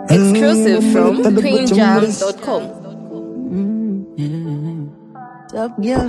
Exclusive from queenjams.com. Top girl.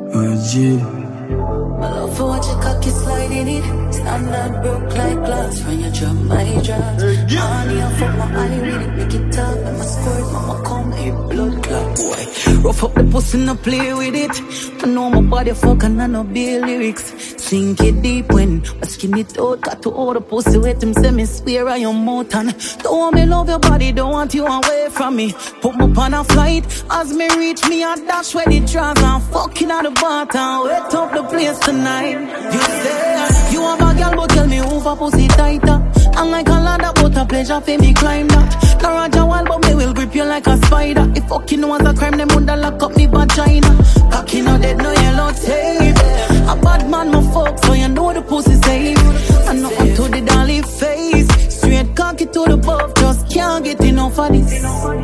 My love for what you cocky sliding it. Standard broke like glass when you drop my drugs. Honey, I fuck my eye with it. Make it top and my squirt, mama come here, blood clot boy. Rough up the pussy, no play with it. I know my body fuck and I know be lyrics. Sink it deep when I skin it out. Got to hold the pussy with him, say me swear I am out. And don't want me love your body, don't want you away from me. Put me up on a flight, as me reach me I dash where the drugs and fucking at the bottom. Wet up the place tonight. You say you have a girl but tell me over pussy tighter. I'm like a ladder but a pleasure for me climb that. No Roger Wall but me will grip you like a spider. If fucking was a crime them would lock up me vagina. Cocky no dead no yellow tape. A bad man my fuck so you know the pussy safe. I know up to the dolly face. Straight cocky to the buff, just can't get enough of this.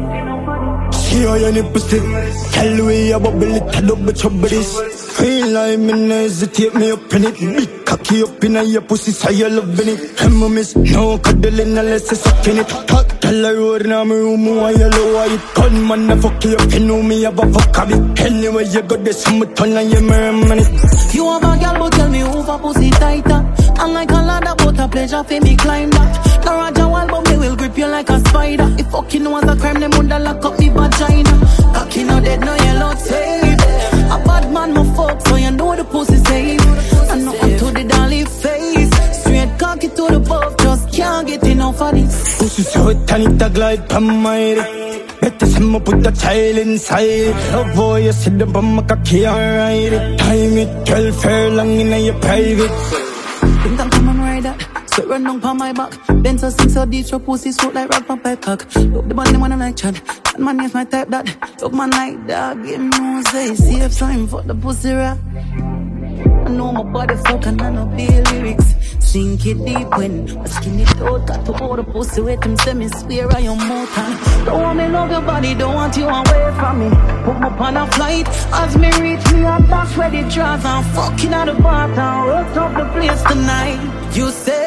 See how you nipple stick. Tell the way you bubble it, I double trouble this. Feel like me no hesitate, me up in it. Big cocky up in your pussy, so you loving it. I'm a miss, no cuddling unless it's sucking it. Hot tell the road in my room, why you low, it. Gunman, I fuck you up, you know me, have a fuck of it. Anyway, you got this, I'm a ton of your money. You have a girl, but tell me over pussy tighter. I'm like a ladder, but a pleasure for me climb that. No Roger Wall, but me will grip you like a spider. If fucking was a crime, them would lock up me vagina. Cocky no dead, no yellow tape. A bad man, my fuck, so you know the pussy safe. I know up to the dolly face. Straight cocky to the buff, just can't get enough of this. Pussy so it and it a glide from my head. Better send me put the child inside. Love boy, you sit up on my cocky and ride it. Time it 12 furlong in your private. Think I'm come and ride that. Sweat run down on my back. Bend so sink so deep, so pussy sweat like rock my cock. Look the body when I like Chad. That man is my type that. Look man like dog, give me no say. See if time for the pussy rock. I know my body fuck and I know be lyrics. Sink it deep when I skin it out. Got to hold the pussy with him, say me swear I am out. Don't want me love your body, don't want you away from me. Put me up on a flight, as me reach me I dash where the drugs and fucking at the bottom. Rough up the place tonight. You say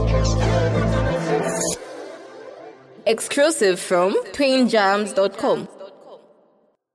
Exclusive from queenjams.com.